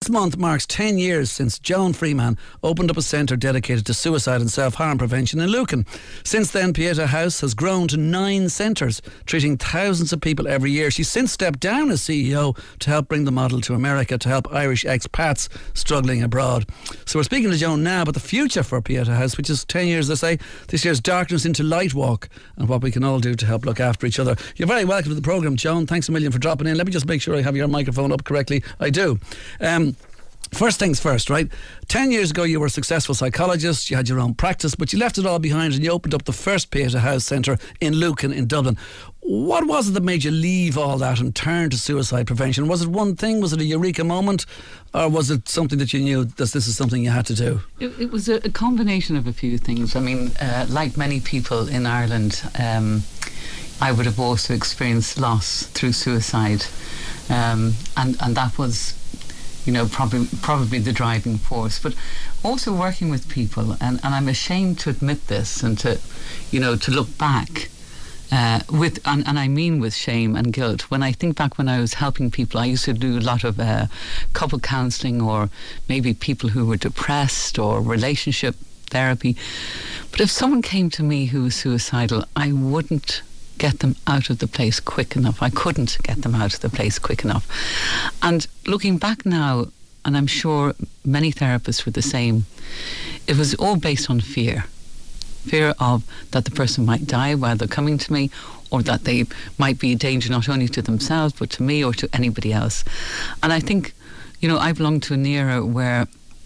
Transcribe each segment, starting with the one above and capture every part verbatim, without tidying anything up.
month marks ten years since Joan Freeman opened up a centre dedicated to suicide and self-harm prevention in Lucan. Since then, Pieta House has grown to nine centres, treating thousands of people every year. She's since stepped down as C E O to help bring the model to America to help Irish expats struggling abroad. So we're speaking to Joan now about the future for Pieta House, which is ten years, they say, this year's Darkness into Light Walk, and what we can all do to help look after each other. You're very welcome to the programme, Joan. Thanks a million for dropping in. Let me just make sure I have your microphone up correctly. I do. Um, First things first, right? Ten years ago you were a successful psychologist, you had your own practice, but you left it all behind and you opened up the first Pieta House Centre in Lucan in Dublin. What was it that made you leave all that and turn to suicide prevention? Was it one thing? Was it a eureka moment? Or was it something that you knew that this is something you had to do? It, it was a, a combination of a few things. I mean, uh, like many people in Ireland, um, I would have also experienced loss through suicide. Um, and, and that was, you know, probably probably the driving force, but also working with people, and, and I'm ashamed to admit this and to, you know, to look back uh, with, and, and I mean with shame and guilt. When I think back when I was helping people, I used to do a lot of uh, couple counselling, or maybe people who were depressed, or relationship therapy. But if someone came to me who was suicidal, I wouldn't get them out of the place quick enough. I couldn't get them out of the place quick enough. And looking back now, and I'm sure many therapists were the same, it was all based on fear. Fear of that the person might die while they're coming to me, or that they might be a danger not only to themselves but to me or to anybody else. And I think, you know, I belong to an era where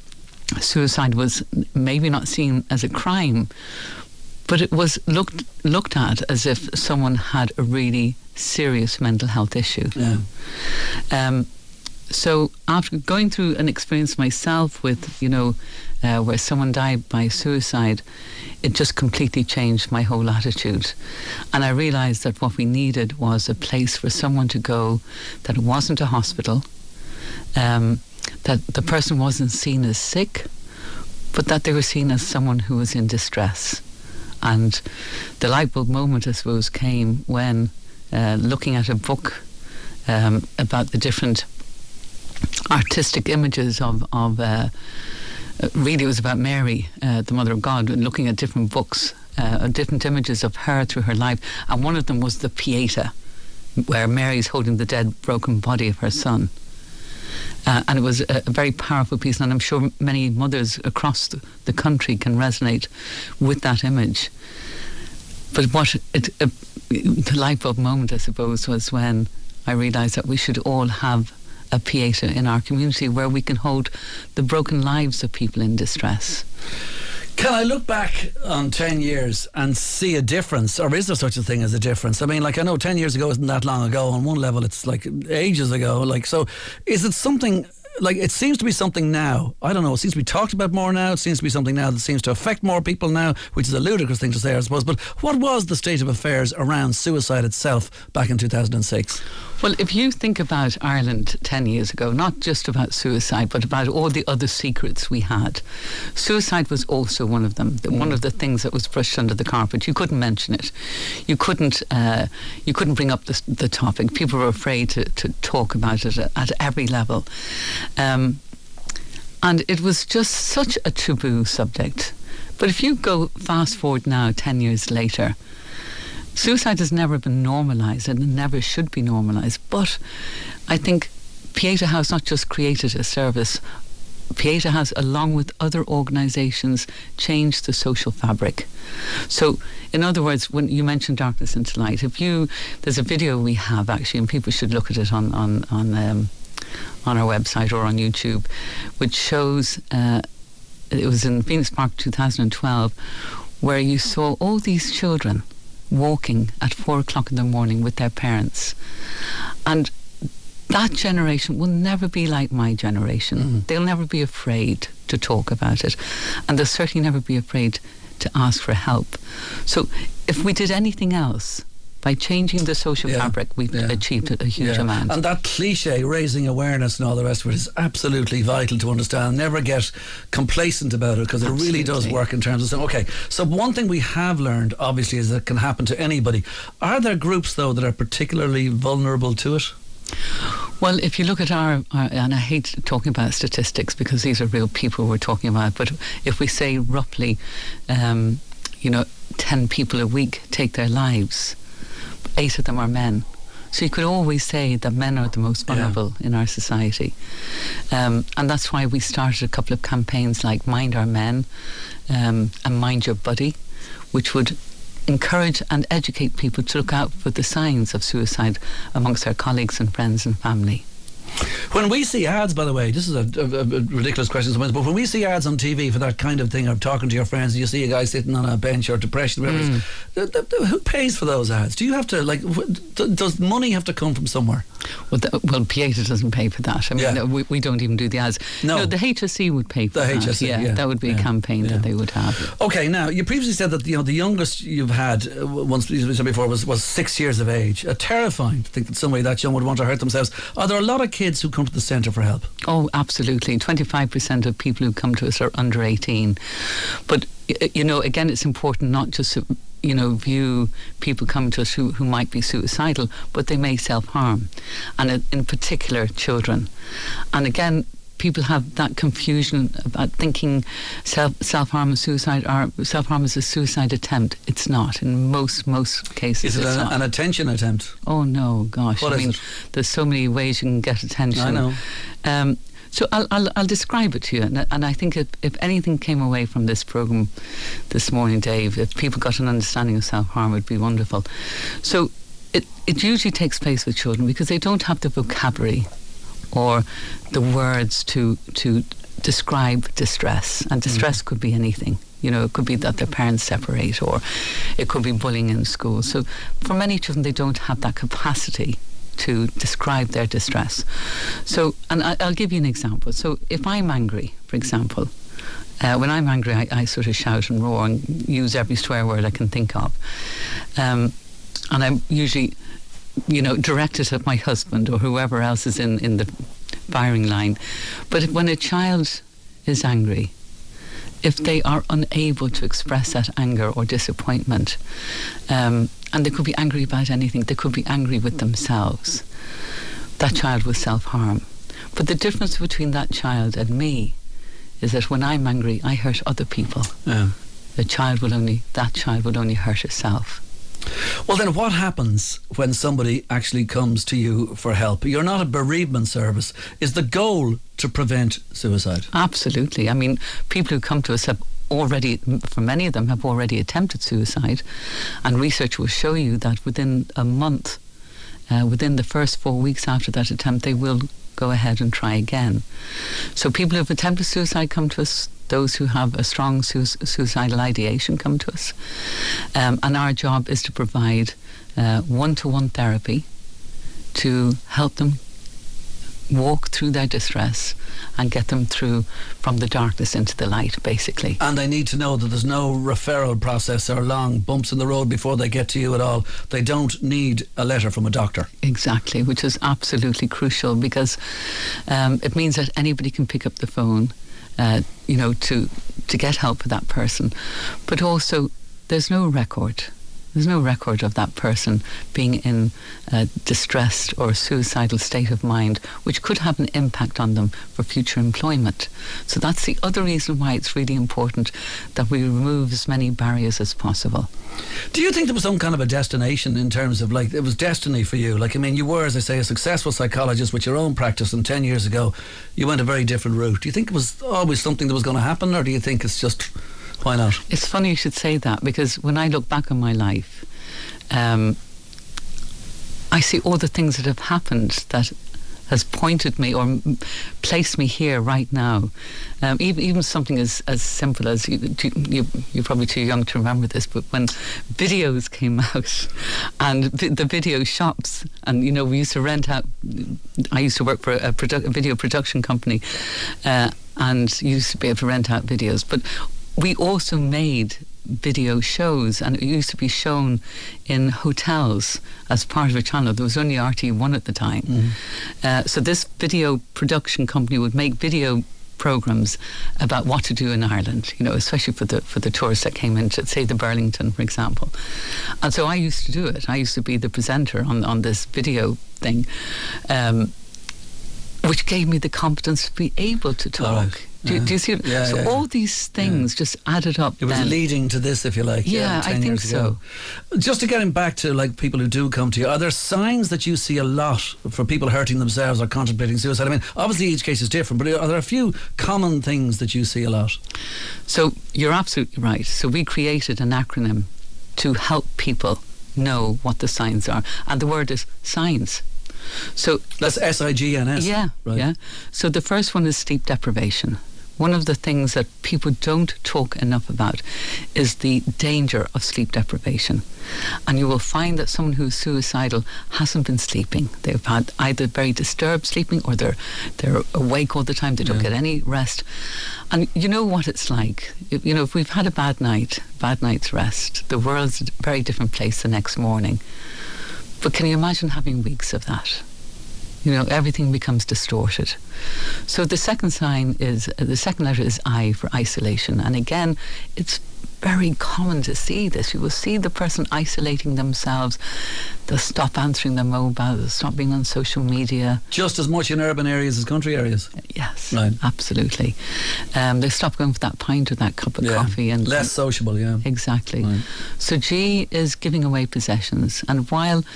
suicide was maybe not seen as a crime, but it was looked looked at as if someone had a really serious mental health issue. Yeah. Um, so after going through an experience myself with, you know, uh, where someone died by suicide, it just completely changed my whole attitude. And I realised that what we needed was a place for someone to go, that it wasn't a hospital, um, that the person wasn't seen as sick, but that they were seen as someone who was in distress. And the light bulb moment, I suppose, came when uh, looking at a book um, about the different artistic images of, of uh, really it was about Mary, uh, the Mother of God, and looking at different books, uh, different images of her through her life. And one of them was the Pieta, where Mary's holding the dead, broken body of her son. Uh, and it was a, a very powerful piece, and I'm sure many mothers across the, the country can resonate with that image. But what it, uh, the light bulb moment, I suppose, was when I realised that we should all have a Pieta in our community where we can hold the broken lives of people in distress. Can I look back on ten years and see a difference, or is there such a thing as a difference? I mean, like, I know ten years ago isn't that long ago. On one level, it's like ages ago. Like, so is it something, like, it seems to be something now, I don't know, it seems to be talked about more now, it seems to be something now that seems to affect more people now, which is a ludicrous thing to say, I suppose. But what was the state of affairs around suicide itself back in two thousand six? Well, if you think about Ireland ten years ago, not just about suicide, but about all the other secrets we had, suicide was also one of them. Mm. One of the things that was brushed under the carpet. You couldn't mention it. You couldn't. Uh, you couldn't bring up the, the topic. People were afraid to, to talk about it at, at every level, um, and it was just such a taboo subject. But if you go fast forward now, ten years later, suicide has never been normalised, and it never should be normalised. But I think Pieta House not just created a service, Pieta House, along with other organisations, changed the social fabric. So, in other words, when you mentioned Darkness into Light, if you, there's a video we have actually, and people should look at it on on on, um, on our website or on YouTube, which shows, uh, it was in Phoenix Park two thousand twelve, where you saw all these children walking at four o'clock in the morning with their parents. And that generation will never be like my generation. Mm-hmm. They'll never be afraid to talk about it. And they'll certainly never be afraid to ask for help. So if we did anything else, by changing the social yeah. fabric, we've yeah. achieved a, a huge yeah. amount. And that cliche, raising awareness and all the rest of it, is absolutely vital to understand. Never get complacent about it, because it absolutely. really does work in terms of saying, okay, so one thing we have learned, obviously, is that it can happen to anybody. Are there groups, though, that are particularly vulnerable to it? Well, if you look at our, our, and I hate talking about statistics because these are real people we're talking about, but if we say roughly, um, you know, ten people a week take their lives, eight of them are men. So you could always say that men are the most vulnerable yeah. in our society. Um, and that's why we started a couple of campaigns like Mind Our Men um, and Mind Your Buddy, which would encourage and educate people to look out for the signs of suicide amongst their colleagues and friends and family. When we see ads, by the way, this is a, a, a ridiculous question sometimes, but when we see ads on T V for that kind of thing, of talking to your friends, and you see a guy sitting on a bench or depression, whatever, mm. th- th- th- who pays for those ads? Do you have to, like, w- d- does money have to come from somewhere? Well, the, well, Pieta doesn't pay for that. I mean, yeah. we, we don't even do the ads. No. no, the H S E would pay for the that. H S E, yeah, yeah. That would be yeah. a campaign yeah. that they would have. Okay, now, you previously said that, you know, the youngest you've had, uh, once you said before, was, was six years of age. Uh, terrifying to think that somebody that young would want to hurt themselves. Are there a lot of kids who come to the centre for help? Oh, absolutely. twenty-five percent of people who come to us are under eighteen. But, you know, again, it's important not just to, you know, view people coming to us who, who might be suicidal, but they may self-harm. And in particular, children. And again, people have that confusion about thinking self, self-harm and suicide are self-harm is a suicide attempt. It's not. In most most cases, is it it's an, not. an attention attempt? Oh no, gosh! What I is mean, it? There's so many ways you can get attention. I know. Um, so I'll, I'll I'll describe it to you, and, and I think if, if anything came away from this programme this morning, Dave, if people got an understanding of self-harm, it would be wonderful. So it it usually takes place with children because they don't have the vocabulary or the words to to describe distress. And distress mm. could be anything. You know, it could be that their parents separate, or it could be bullying in school. So for many children, they don't have that capacity to describe their distress. So, and I, I'll give you an example. So if I'm angry, for example, uh, when I'm angry, I, I sort of shout and roar and use every swear word I can think of. Um, and I'm usually, you know, directed at my husband or whoever else is in, in the firing line. But when a child is angry, if they are unable to express that anger or disappointment, um, and they could be angry about anything, they could be angry with themselves, that child will self-harm. But the difference between that child and me is that when I'm angry, I hurt other people. Yeah. The child will only, that child will only hurt itself. Well, then what happens when somebody actually comes to you for help? You're not a bereavement service. Is the goal to prevent suicide? Absolutely. I mean, people who come to us have already, for many of them, have already attempted suicide. And research will show you that within a month, uh, within the first four weeks after that attempt, they will go ahead and try again. So people who have attempted suicide come to us. Those who have a strong su- suicidal ideation come to us. Um, and our job is to provide uh, one-to-one therapy to help them walk through their distress and get them through from the darkness into the light, basically. And they need to know that there's no referral process or long bumps in the road before they get to you at all. They don't need a letter from a doctor. Exactly, which is absolutely crucial, because um, it means that anybody can pick up the phone, uh, you know, to to get help for that person. But also, there's no record. There's no record of that person being in a distressed or suicidal state of mind, which could have an impact on them for future employment. So that's the other reason why it's really important that we remove as many barriers as possible. Do you think there was some kind of a destination in terms of, like, it was destiny for you? Like, I mean, you were, as I say, a successful psychologist with your own practice, and ten years ago you went a very different route. Do you think it was always something that was going to happen, or do you think it's just... why not? It's funny you should say that, because when I look back on my life, um, I see all the things that have happened that has pointed me or m- placed me here right now. Um, even even something as, as simple as, you, you, you're probably too young to remember this, but when videos came out and vi- the video shops, and, you know, we used to rent out, I used to work for a, produ- a video production company, uh, and used to be able to rent out videos, but we also made video shows, and it used to be shown in hotels as part of a channel. There was only R T one at the time. Mm-hmm. Uh, so this video production company would make video programs about what to do in Ireland, you know, especially for the for the tourists that came into, say, the Burlington, for example. And so I used to do it. I used to be the presenter on, on this video thing, um, which gave me the confidence to be able to talk. Right. Do, yeah. do you see it? Yeah, so yeah, all yeah. these things yeah. just added up. It was then. leading to this, if you like. Yeah, Yeah, ten I think years ago. so. Just to getting back to like people who do come to you, are there signs that you see a lot for people hurting themselves or contemplating suicide? I mean, obviously each case is different, but are there a few common things that you see a lot? So you're absolutely right. So we created an acronym to help people know what the signs are, and the word is signs. So that's S I G N S. Yeah, right. yeah. So the first one is sleep deprivation. One of the things that people don't talk enough about is the danger of sleep deprivation. And you will find that someone who's suicidal hasn't been sleeping. They've had either very disturbed sleeping, or they're they're awake all the time. They don't Yeah. get any rest. And you know what it's like. If, you know, if we've had a bad night, bad night's rest, the world's a very different place the next morning. But can you imagine having weeks of that? You know, everything becomes distorted. So the second sign is, uh, the second letter is I for isolation. And again, it's very common to see this. You will see the person isolating themselves. They'll stop answering their mobile, they'll stop being on social media. Just as much in urban areas as country areas? Yes, right. Absolutely. Um, they stop going for that pint or that cup of yeah. coffee. And less sociable, yeah. Exactly. Right. So G is giving away possessions. And while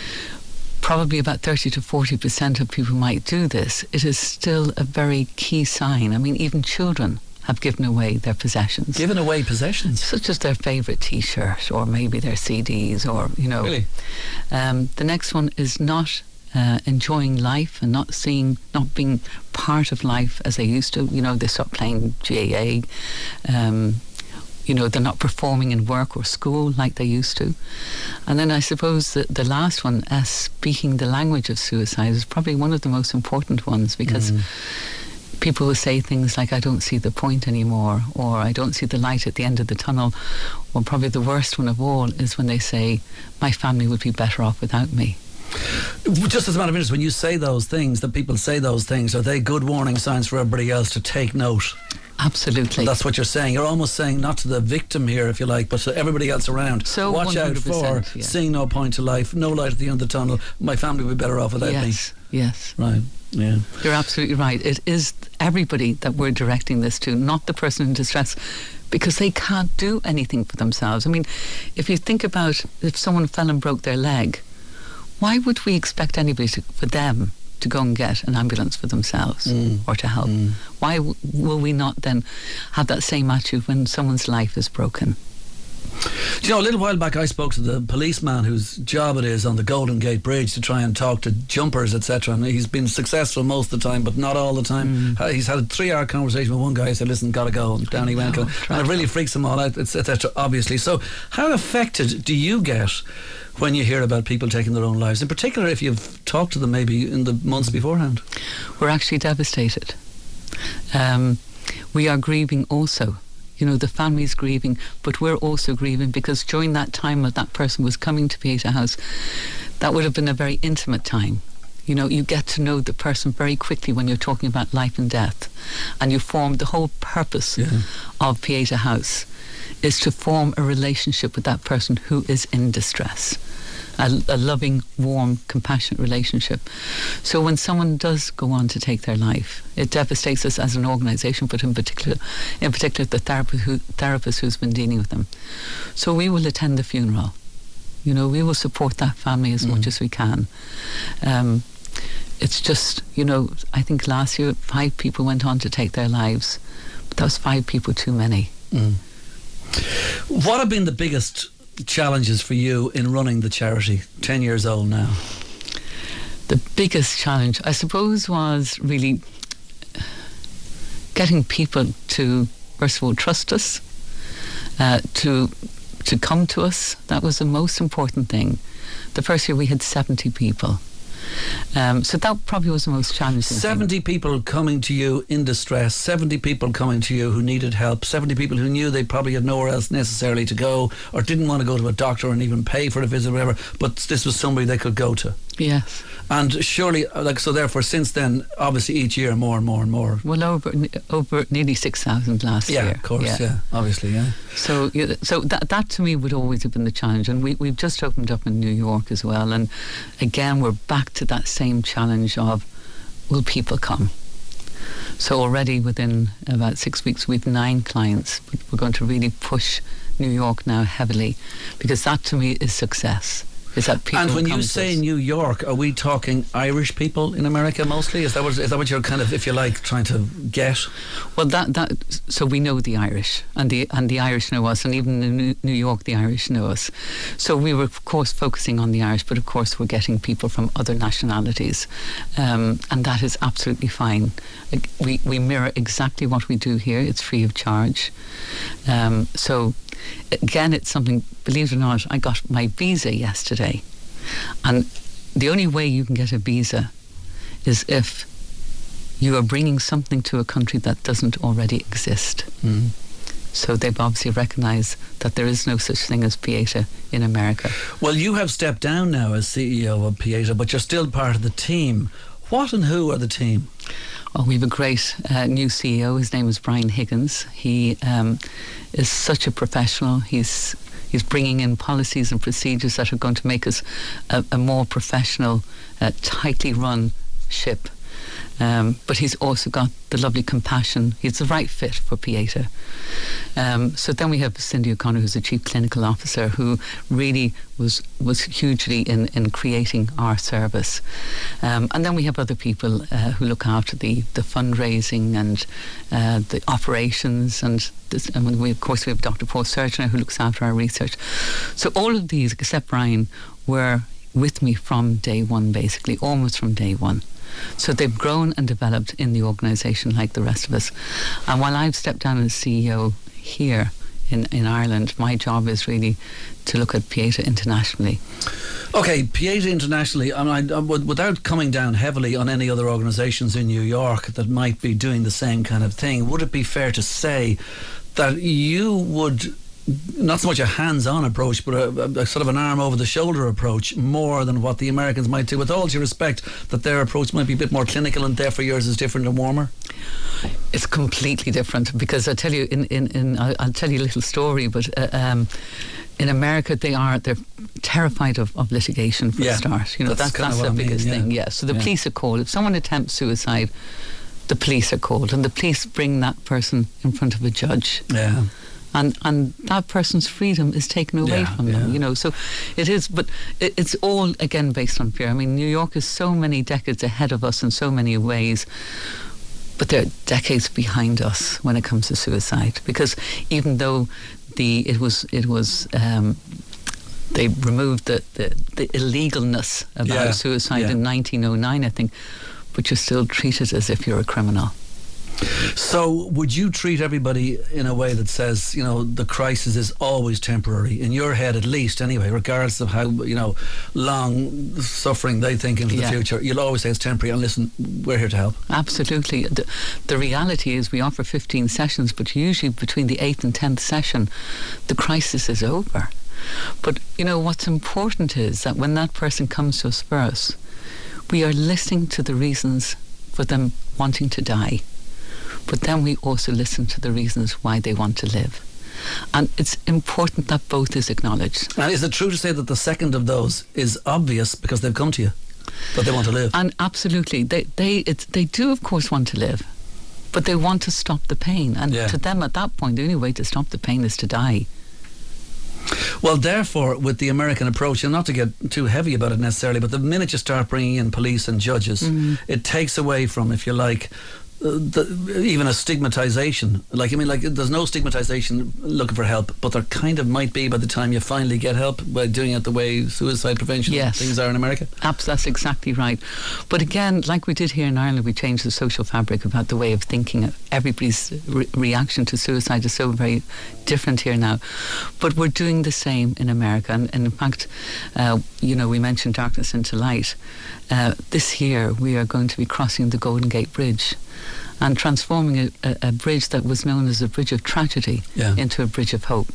probably about thirty to forty percent of people might do this, it is still a very key sign. I mean, even children have given away their possessions. Given away possessions? Such as their favourite T-shirt, or maybe their C Ds, or, you know. Really? Um, the next one is not uh, enjoying life and not seeing, not being part of life as they used to. You know, they stop playing G A A. Um, You know, they're not performing in work or school like they used to. And then I suppose that the last one, uh, speaking the language of suicide, is probably one of the most important ones, because mm. people will say things like, I don't see the point anymore, or I don't see the light at the end of the tunnel. Or probably the worst one of all is when they say, my family would be better off without me. Just as a matter of interest, when you say those things, that people say those things, are they good warning signs for everybody else to take note? Absolutely. That's what you're saying. You're almost saying, not to the victim here, if you like, but to everybody else around. So watch out for yeah. seeing no point to life, no light at the end of the tunnel. My family would be better off without yes, me. Yes, yes. Right, yeah. You're absolutely right. It is everybody that we're directing this to, not the person in distress, because they can't do anything for themselves. I mean, if you think about if someone fell and broke their leg, why would we expect anybody to, for them to go and get an ambulance for themselves mm. or to help? Mm. Why w- will we not then have that same attitude when someone's life is broken? Do you know, a little while back I spoke to the policeman whose job it is on the Golden Gate Bridge to try and talk to jumpers, et cetera. And he's been successful most of the time, but not all the time. Mm. He's had a three-hour conversation with one guy who said, listen, gotta go. And down he went. Oh, and it really freaks them all out, et cetera, obviously. So how affected do you get when you hear about people taking their own lives, in particular if you've talked to them maybe in the months beforehand? We're actually devastated. Um, we are grieving also. You know, the family's grieving, but we're also grieving because during that time that that person was coming to Pieta House, that would have been a very intimate time. You know, you get to know the person very quickly when you're talking about life and death, and you form the whole purpose yeah. of Pieta House is to form a relationship with that person who is in distress. A, a loving, warm, compassionate relationship. So when someone does go on to take their life, it devastates us as an organisation, but in particular, in particular the therapist, who, therapist who's been dealing with them. So we will attend the funeral. You know, we will support that family as mm. much as we can. Um, it's just, you know, I think last year five people went on to take their lives, but that was five people too many. Mm. What have been the biggest challenges for you in running the charity, ten years old now? The biggest challenge, I suppose, was really getting people to, first of all, trust us, uh, to to come to us. That was the most important thing. The first year we had seventy people. Um, so that probably was the most challenging seventy thing. people coming to you in distress, seventy people coming to you who needed help, seventy people who knew they probably had nowhere else necessarily to go or didn't want to go to a doctor and even pay for a visit or whatever, but this was somebody they could go to. Yes. And surely, like, so therefore, since then, obviously each year more and more and more. Well, over over nearly six thousand last yeah, year. Yeah, of course, yeah. yeah, obviously, yeah. So so that that to me would always have been the challenge. And we, we've just opened up in New York as well. And again, we're back to that same challenge of, will people come? So already within about six weeks, we've nine clients. We're going to really push New York now heavily, because that to me is success. Is that people and when come you to say us. New York, are we talking Irish people in America mostly? Is that what is that what you're kind of, if you like, trying to get? Well, that that so we know the Irish, and the and the Irish know us, and even in New, New York, the Irish know us. So we were of course focusing on the Irish, but of course we're getting people from other nationalities, um, and that is absolutely fine. We we mirror exactly what we do here. It's free of charge. Um, so. Again, it's something, believe it or not, I got my visa yesterday. And the only way you can get a visa is if you are bringing something to a country that doesn't already exist. Mm. So they've obviously recognised that there is no such thing as Pieta in America. Well, you have stepped down now as C E O of Pieta, but you're still part of the team. What and who are the team? Oh, we have a great uh, new C E O. His name is Brian Higgins. He um, is such a professional. He's he's bringing in policies and procedures that are going to make us a, a more professional, uh, tightly run ship. Um, but he's also got the lovely compassion. He's the right fit for Pieta. Um, so then we have Cindy O'Connor, who's the Chief Clinical Officer, who really was was hugely in, in creating our service. Um, and then we have other people uh, who look after the, the fundraising and uh, the operations. And, this, and we, of course, we have Doctor Paul Surgeon, who looks after our research. So all of these, except Brian, were with me from day one, basically, almost from day one. So they've grown and developed in the organisation like the rest of us. And while I've stepped down as C E O here in, in Ireland, my job is really to look at Pieta internationally. Okay, Pieta internationally, I mean, I, without coming down heavily on any other organisations in New York that might be doing the same kind of thing, would it be fair to say that you would, not so much a hands-on approach, but a, a, a sort of an arm-over-the-shoulder approach, more than what the Americans might do, with all due respect, that their approach might be a bit more clinical and therefore yours is different and warmer? It's completely different, because I tell you, in, in, in I'll, I'll tell you a little story, but uh, um, in America they are they're terrified of, of litigation for yeah, a start. You know, that's, that's, that's the biggest mean, yeah. thing. Yeah. So the yeah. police are called. If someone attempts suicide, the police are called, and the police bring that person in front of a judge. Yeah. And and that person's freedom is taken away yeah, from them, yeah. you know. So it is, but it, it's all again based on fear. I mean, New York is so many decades ahead of us in so many ways, but they're decades behind us when it comes to suicide. Because even though the it was it was. Um, they removed the, the, the illegalness about yeah, suicide yeah. in nineteen oh nine, I think, but you're still treated as if you're a criminal. So would you treat everybody in a way that says, you know, the crisis is always temporary, in your head at least anyway, regardless of how, you know, long suffering they think into yeah. the future, you'll always say it's temporary, and listen, we're here to help? Absolutely. The, the reality is we offer fifteen sessions, but usually between the eighth and tenth session the crisis is over. But you know what's important is that when that person comes to us first, we are listening to the reasons for them wanting to die. But then we also listen to the reasons why they want to live. And it's important that both is acknowledged. And is it true to say that the second of those is obvious because they've come to you, that they want to live? And absolutely. They they it's, they do, of course, want to live, but they want to stop the pain. And yeah. to them, at that point, the only way to stop the pain is to die. Well, therefore, with the American approach, and not to get too heavy about it necessarily, but the minute you start bringing in police and judges, mm-hmm. it takes away from, if you like, Uh, the, even a stigmatization. Like, I mean, like, there's no stigmatization looking for help, but there kind of might be by the time you finally get help by doing it the way suicide prevention yes. things are in America. Abs- that's exactly right. But again, like we did here in Ireland, we changed the social fabric about the way of thinking. Everybody's re- reaction to suicide is so very different here now. But we're doing the same in America. And, and in fact, uh, you know, we mentioned Darkness into Light. Uh, this year, we are going to be crossing the Golden Gate Bridge and transforming a, a, a bridge that was known as a bridge of tragedy yeah. into a bridge of hope.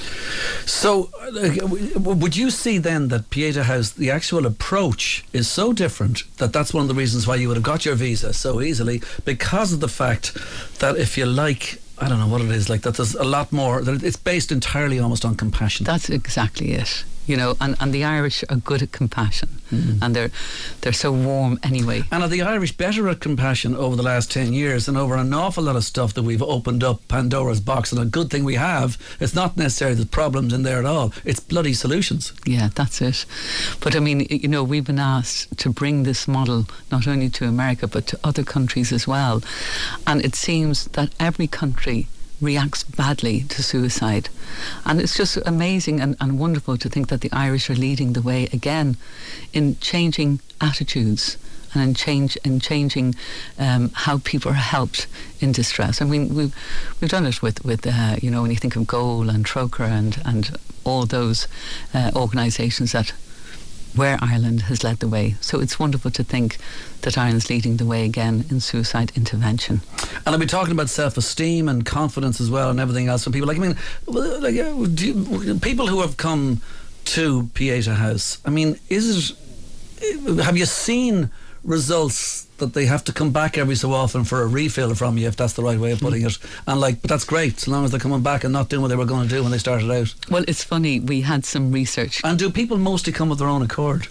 So, uh, would you see then that Pieta House, the actual approach is so different that that's one of the reasons why you would have got your visa so easily, because of the fact that, if you like, I don't know what it is, like that there's a lot more, that it's based entirely almost on compassion. That's exactly it. You know, and, and the Irish are good at compassion, mm. and they're they're so warm anyway. And are the Irish better at compassion over the last ten years and over an awful lot of stuff that we've opened up Pandora's box? And a good thing we have, it's not necessarily the problems in there at all, it's bloody solutions. Yeah, that's it. But I mean, you know, we've been asked to bring this model not only to America but to other countries as well. And it seems that every country reacts badly to suicide, and it's just amazing and, and wonderful to think that the Irish are leading the way again in changing attitudes and in change in changing um, how people are helped in distress. I mean, we've we've done it with with uh, you know, when you think of Goal and Troker and and all those uh, organisations that where Ireland has led the way. So it's wonderful to think that Ireland's leading the way again in suicide intervention. And I'll be talking about self-esteem and confidence as well, and everything else. And people like, I mean, like, do you, people who have come to Pieta House, I mean, is it, have you seen results that they have to come back every so often for a refill from you, if that's the right way of putting it? And like, but that's great, so long as they're coming back and not doing what they were going to do when they started out. Well, it's funny, we had some research. And do people mostly come of their own accord?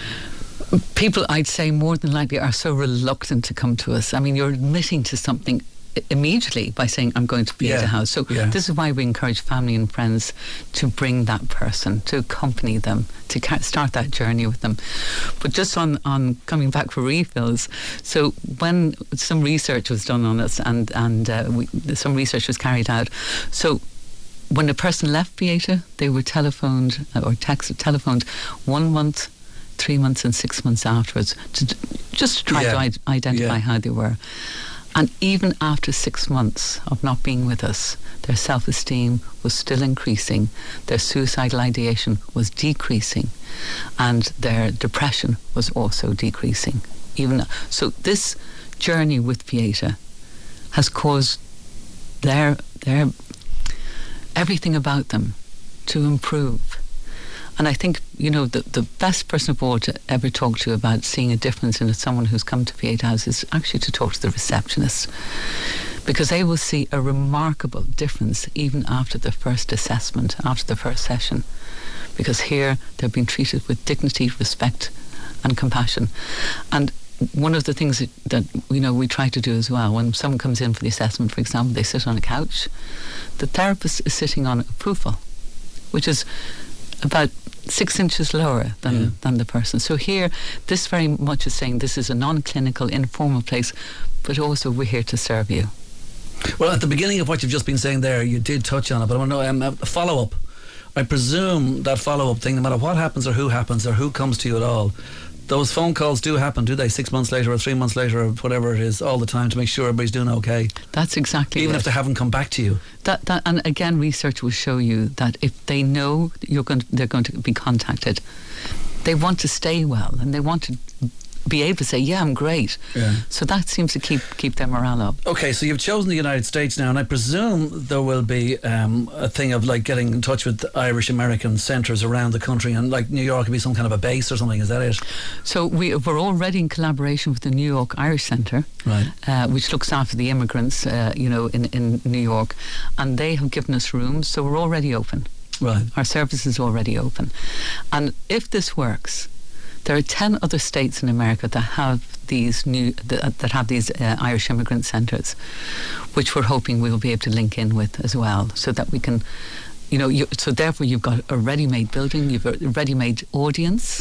People, I'd say, more than likely are so reluctant to come to us. I mean, you're admitting to something immediately by saying, I'm going to Pieta yeah. House. So yeah. this is why we encourage family and friends to bring that person, to accompany them, to start that journey with them. But just on, on coming back for refills, so when some research was done on us and, and uh, we, some research was carried out, so when a person left Pieta, they were telephoned or text, telephoned one month, three months and six months afterwards to just to try yeah. to I- identify yeah. how they were. And even after six months of not being with us, their self-esteem was still increasing, their suicidal ideation was decreasing, and their depression was also decreasing. Even so, this journey with Pieta has caused their their everything about them to improve. And I think, you know, the, the best person of all to ever talk to about seeing a difference in someone who's come to Pieta House is actually to talk to the receptionist, because they will see a remarkable difference even after the first assessment, after the first session, because here they're being treated with dignity, respect and compassion. And one of the things that, that you know we try to do as well, when someone comes in for the assessment, for example, they sit on a couch, the therapist is sitting on a poofle, which is about six inches lower than, yeah. than the person. So here, this very much is saying this is a non-clinical, informal place, but also we're here to serve you. Well, at the beginning of what you've just been saying there, you did touch on it, but I want to know, um, a follow-up. I presume that follow-up thing, no matter what happens or who happens or who comes to you at all, those phone calls do happen, do they? Six months later or three months later or whatever it is, all the time to make sure everybody's doing okay. That's exactly Even it. if they haven't come back to you. That, that, and again, research will show you that if they know you're going to, they're going to be contacted, they want to stay well and they want to be able to say, yeah, I'm great. Yeah. So that seems to keep keep their morale up. Okay, so you've chosen the United States now, and I presume there will be um, a thing of like getting in touch with Irish American centres around the country, and like New York would be some kind of a base or something. Is that it? So we, we're already in collaboration with the New York Irish Centre, right, uh, which looks after the immigrants, uh, you know, in in New York, and they have given us rooms, so we're already open. Right, our service is already open, and if this works, there are ten other states in America that have these new that, that have these uh, Irish immigrant centres, which we're hoping we will be able to link in with as well, so that we can, you know, you, so therefore you've got a ready-made building, you've a ready-made audience,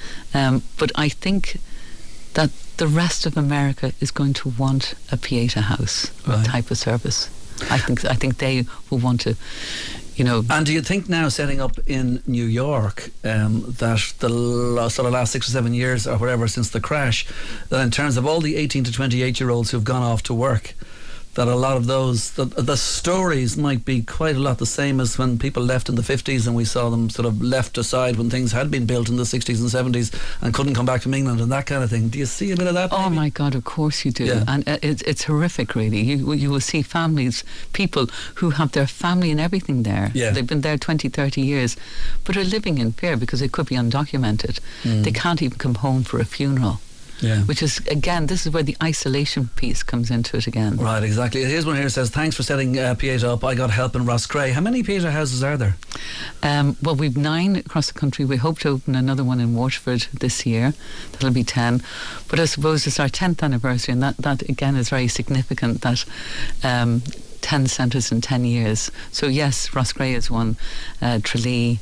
um, but I think that the rest of America is going to want a Pieta House right. type of service. I think I think they will want to, you know. And do you think now, setting up in New York, um, that the last, sort of last six or seven years or whatever since the crash, that in terms of all the eighteen to twenty-eight year olds who've gone off to work, that a lot of those, the, the stories might be quite a lot the same as when people left in the fifties and we saw them sort of left aside when things had been built in the sixties and seventies and couldn't come back from England and that kind of thing. Do you see a bit of that? Oh maybe? My God, of course you do. Yeah. And uh, it's, it's horrific, really. You, you will see families, people who have their family and everything there. Yeah. They've been there twenty, thirty years, but are living in fear because it could be undocumented. Mm. They can't even come home for a funeral. Yeah. Which is, again, this is where the isolation piece comes into it again. Right, exactly. Here's one here that says, thanks for setting uh, Pieta up. I got help in Roscrea. How many Pieta houses are there? Um, well, we've nine across the country. We hope to open another one in Waterford this year. That'll be ten. But I suppose it's our tenth anniversary, and that, that again is very significant, that um, ten centres in ten years. So yes, Roscrea is one, uh, Tralee,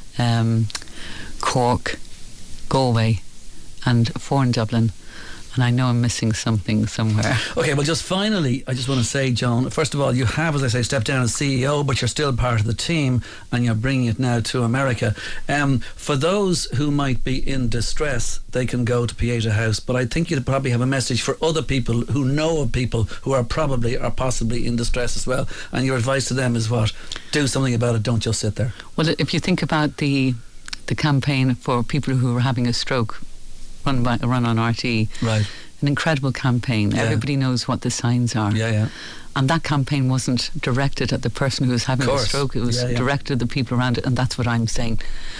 um, Cork, Galway, and four in Dublin. And I know I'm missing something somewhere. Okay, well, just finally, I just want to say, Joan, first of all, you have, as I say, stepped down as C E O, but you're still part of the team and you're bringing it now to America. Um, for those who might be in distress, they can go to Pieta House, but I think you'd probably have a message for other people who know of people who are probably or possibly in distress as well. And your advice to them is what? Do something about it, don't just sit there. Well, if you think about the the campaign for people who are having a stroke, run by, run on R T E. Right. An incredible campaign. Yeah. Everybody knows what the signs are. Yeah, yeah. And that campaign wasn't directed at the person who was having a stroke. It was yeah, yeah. directed at the people around it. And that's what I'm saying.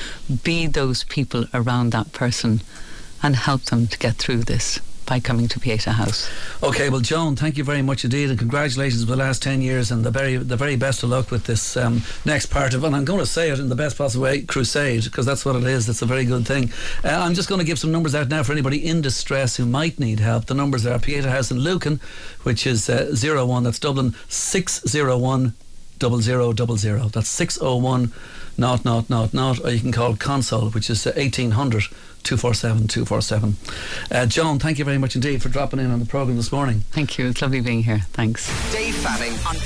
Be those people around that person and help them to get through this by coming to Pieta House. Okay, well, Joan, thank you very much indeed, and congratulations for the last ten years, and the very the very best of luck with this um, next part of, and I'm going to say it in the best possible way, crusade, because that's what it is. It's a very good thing. Uh, I'm just going to give some numbers out now for anybody in distress who might need help. The numbers are Pieta House in Lucan, which is uh, zero one, that's Dublin, six oh one, double zero double zero. That's six oh one, naught, naught, naught, naught, or you can call Console, which is uh, eighteen hundred, two four seven, two four seven. Uh, Joan, thank you very much indeed for dropping in on the programme this morning. Thank you. It's lovely being here. Thanks. Dave Fanning on